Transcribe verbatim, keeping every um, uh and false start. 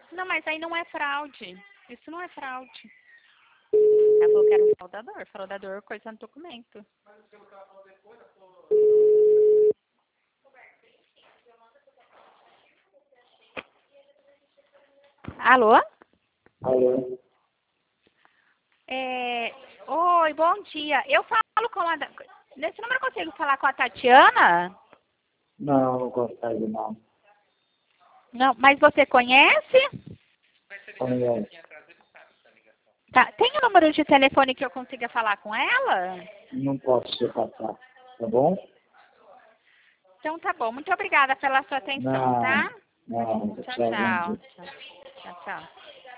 Não, mas aí não é fraude. Isso não é fraude. Ela falou que era um fraudador. Fraudador, coisa no documento. Alô? Alô? É... Oi, bom dia. Eu falo com a... Nesse número eu consigo falar com a Tatiana? Não, não consegue, não. Não, mas você conhece? Conhece. Tá. Tem o número de telefone que eu consiga falar com ela? Não posso te passar, tá bom? Então tá bom. Muito obrigada pela sua atenção, Não, tá? não, Tchau, tchau, bom dia. tchau. Tchau, tchau.